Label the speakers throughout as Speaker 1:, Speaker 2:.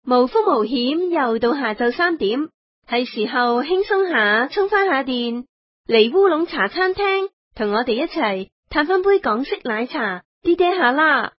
Speaker 1: 無風無險，又到下晝3點，係時候輕鬆下，充翻下電，嚟烏龍茶餐廳，同我哋一齊嘆翻杯港式奶茶，啲爹下啦！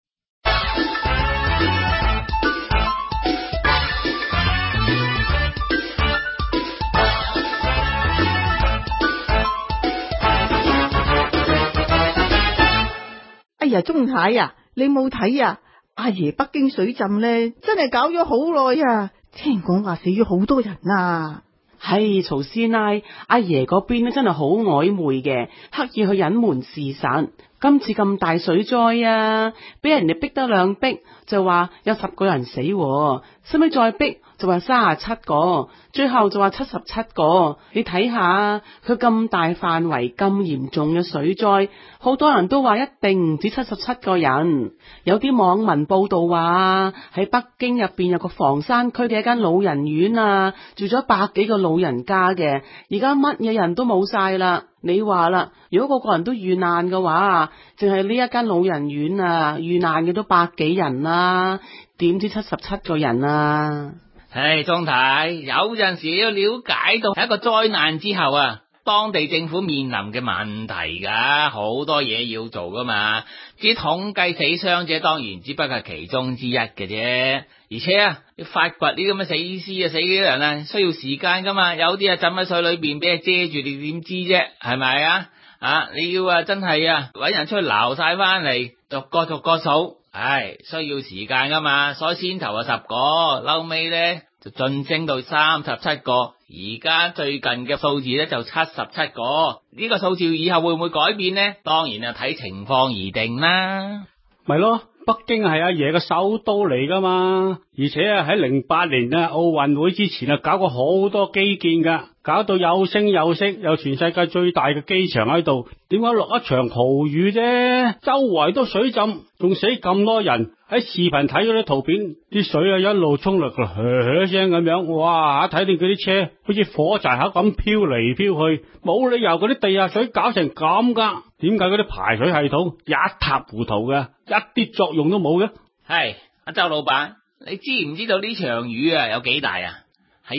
Speaker 2: 哎呀，鍾太啊，你冇睇啊？阿爺北京水浸咧，真係搞咗好耐啊！聽講話死咗好多人啊！
Speaker 3: 係曹師奶，阿爺嗰邊咧真係好曖昧嘅，刻意去隱瞞事實。今次咁大水災啊，俾人哋逼得兩逼，就話有10個人死，使咪再逼就話37個，最後就話77個。你睇下佢咁大範圍咁嚴重嘅水災，好多人都話一定唔止77個人。有啲網民報道話喺北京入邊有個房山區嘅一間老人院啊，住咗100幾個老人家嘅，而家乜嘢人都冇晒啦。你話啦，如果個個人都遇難嘅話，淨係呢一間老人院啊，遇難嘅都100幾人啦，點知77個人啊？
Speaker 4: 唉，莊太，有陣時要了解到喺一個災難之後啊，當地政府面臨嘅問題噶，好多嘢要做噶嘛。至於統計死傷者，當然只不過係其中之一嘅啫。而且啊，要發掘呢啲咁嘅死屍啊、死嘅人啊，需要時間噶嘛。有啲啊浸喺水裏邊俾人遮住，你點知啫？係咪啊？你要啊真係啊搵人出去撈晒翻嚟，逐個數，需要時間噶嘛。所以先頭10個，後尾咧就晉升到37個，而家最近嘅數字咧就77個。呢個數字以後會唔會改變呢？當然啊睇情況而定啦。
Speaker 5: 咪咯，北京係阿爺嘅首都嚟噶嘛，而且啊喺08年啊奧運會之前啊搞過好多基建噶，搞到有聲有色，有全世界最大嘅機場喺度，點解落一場豪雨啫？周圍都水浸，仲死咁多人。喺視頻睇嗰啲圖片，啲水啊一路衝落嚟，噓聲咁樣，哇！睇見佢啲車好似火柴盒咁飄嚟飄去，冇理由嗰啲地下水搞成咁噶。點解嗰啲排水系統一塌糊塗嘅，一啲作用都冇嘅？
Speaker 4: 係阿周老闆，你知唔知道呢場雨啊有幾大啊？係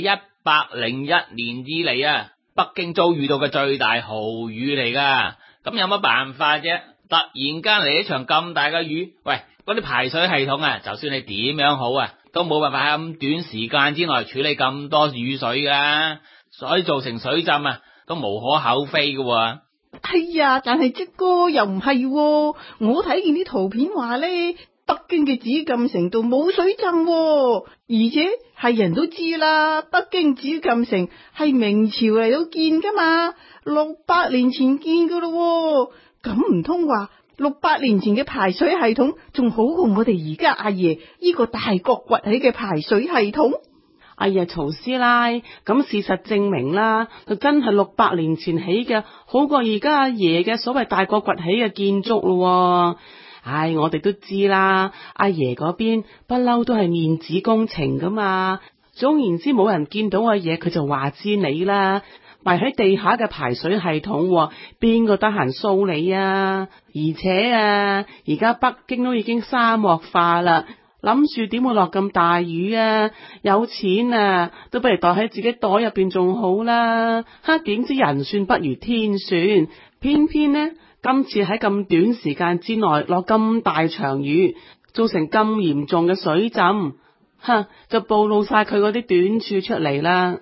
Speaker 4: 101年以嚟啊，北京遭遇到嘅最大豪雨嚟噶。咁有乜辦法啫？突然間嚟一場咁大嘅雨，喂，嗰啲排水系統啊，就算你點樣好啊，都冇辦法喺咁短時間之內處理咁多雨水噶，所以造成水浸啊，都無可厚非噶。
Speaker 2: 哎呀，但係即哥又唔係，我睇見啲圖片話咧，北京嘅紫禁城度冇水浸，而且係人都知啦，北京紫禁城係明朝嚟到建噶嘛，600年前建噶咯，咁唔通話600年前嘅排水系統仲好過我哋而家阿爺呢個大國崛起嘅排水系統？
Speaker 3: 哎呀，曹師奶，咁事實證明啦，就真係600年前起嘅，好過而家阿爺嘅所謂大國崛起嘅建築咯。我哋都知啦，阿爺嗰邊不嬲都係面子工程噶嘛。總言之，冇人見到阿爺，佢就話知你啦。埋喺地下嘅排水系統，邊個得閒掃你啊？而且啊，而家北京都已經沙漠化啦，諗住點會落咁大雨啊？有錢啊，都不如袋喺自己袋入邊仲好啦。點知人算不如天算，偏偏呢，今次喺咁短時間之內落咁大場雨，造成咁嚴重嘅水浸，就暴露晒佢嗰啲短處出嚟啦。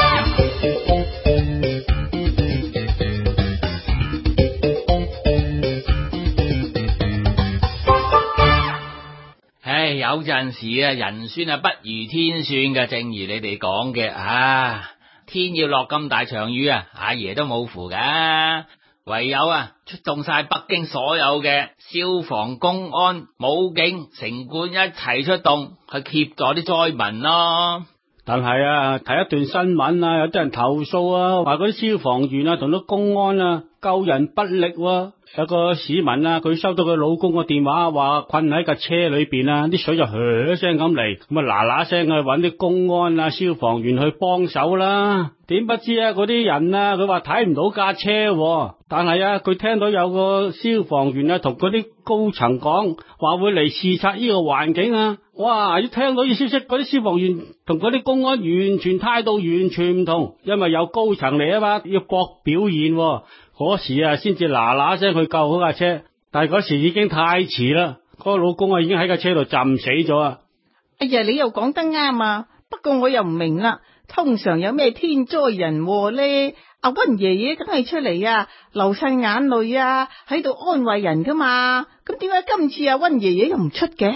Speaker 4: 有陣時啊，人算啊不如天算嘅，正如你哋講嘅，天要落咁大場雨啊，阿爺都冇符噶，唯有啊出動晒北京所有嘅消防、公安、武警、城管一齊出動去協助啲災民咯。
Speaker 5: 但係睇一段新聞啊，有啲人投訴啊，話嗰啲消防員啊同啲公安啊救人不力喎。有個市民啊，佢收到佢老公個電話，話困喺架車裏邊啊，啲水就噓聲咁嚟，咁啊嗱嗱聲去搵啲公安啊、消防員去幫手啦。點不知啊，嗰啲人啊，佢話睇唔到架車喎，但係啊，佢聽到有個消防員啊同嗰啲高層講話會嚟視察呢個環境啊。哇！一聽到呢消息，嗰啲消防員同嗰啲公安完全態度完全唔同，因為有高層嚟啊嘛，要搏表現喎。嗰時啊，先至嗱嗱聲去救嗰架車，但係嗰時已經太遲啦，嗰個老公啊已經喺架車度浸死咗啊！
Speaker 2: 哎呀，你又講得啱啊！不過我又唔明啦，通常有咩天災人禍呢？阿溫爺爺梗係出嚟啊，流晒眼淚啊，喺度安慰人噶嘛。咁點解今次阿溫爺爺又唔出嘅？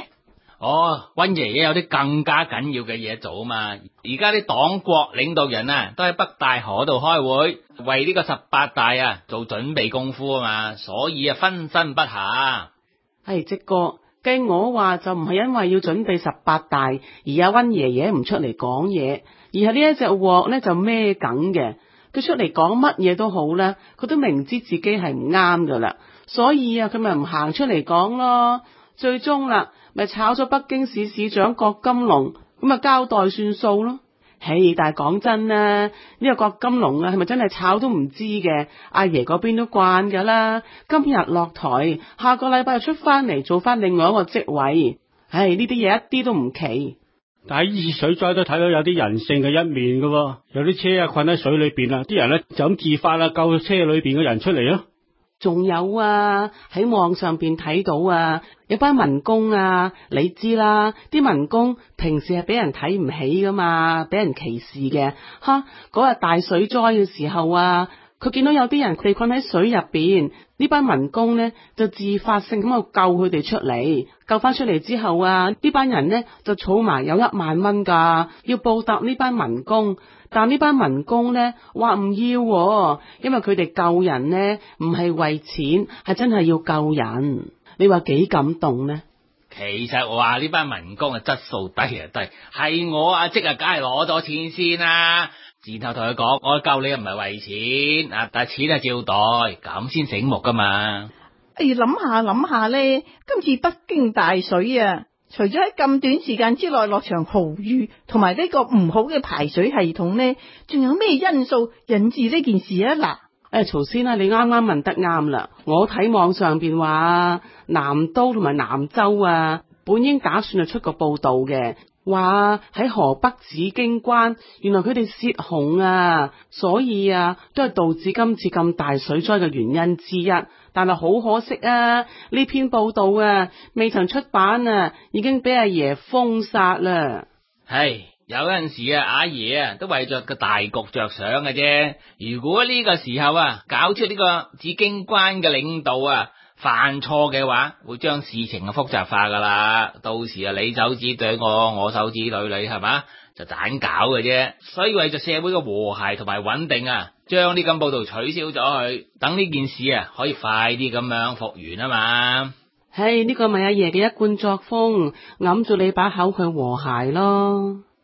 Speaker 3: 直哥，計我話就唔係因為要準備18大，而阿溫爺爺唔出嚟講嘢，而係呢一隻鑊呢就孭緊嘅。佢出嚟講乜嘢都好啦，佢都明知自己係唔啱噶啦，所以啊佢咪唔行出嚟講咯。最終啦，咪炒咗北京市市長郭金龍，咁啊交代算數咯。但係講真啦，呢個郭金龍啊，係咪真係炒都唔知嘅？阿爺嗰邊都慣噶啦，今日落台，下個禮拜又出翻嚟做翻另外一個職位。呢啲嘢一啲都唔奇。
Speaker 5: 但係呢次水災都睇到有啲人性嘅一面噶喎，有啲車啊困喺水裏邊啊，啲人咧就咁自發啦救車裏邊嘅人出嚟咯。
Speaker 3: 仲有啊，喺網上邊睇到啊，有班民工啊，你知啦，啲民工平時係俾人睇唔起噶嘛，俾人歧視嘅。嗰日大水災嘅時候啊，佢見到有啲人被困喺水入邊，呢班民工呢就自發性咁去救佢哋出嚟，救翻出嚟之後啊，呢班人呢就儲埋有1萬蚊噶，要報答呢班民工。但呢班民工呢話唔要，因為佢哋救人呢唔係為錢，係真係要救人。你話幾感動呢？
Speaker 4: 其實我話呢班民工嘅質素低啊低，係我阿即啊梗係攞咗錢先啦，然後同佢講我救你唔係為錢啊，但係錢係照袋，咁先醒目噶嘛。
Speaker 2: 諗下呢，今次北京大水啊，除咗喺咁短時間之內落場豪雨，同埋呢個唔好嘅排水系統呢，仲有咩因素引致呢件事啊？
Speaker 3: 曹先啊，你啱啱問得啱啦。我睇網上邊話，南都同埋南州啊，本應打算出個報道嘅，話喺河北紫荊關，原來佢哋泄洪啊，所以啊，都係導致今次咁大水災嘅原因之一。但係好可惜啊，呢篇報道啊，未曾出版啊，已經俾阿爺封殺啦。
Speaker 4: 有陣時啊，阿爺啊都為着個大局着想嘅啫。如果呢個時候啊，搞出呢個紫荊關嘅領導啊犯錯嘅話，會將事情啊複雜化噶啦。到時啊，你手指對我手指對你，係嘛，就盞搞嘅啫。所以為咗社會嘅和諧同埋穩定啊，將呢咁報道取消咗佢，等呢件事啊可以快啲咁樣復原啊嘛。
Speaker 3: 呢個咪阿爺嘅一貫作風，揞住你把口去和諧咯。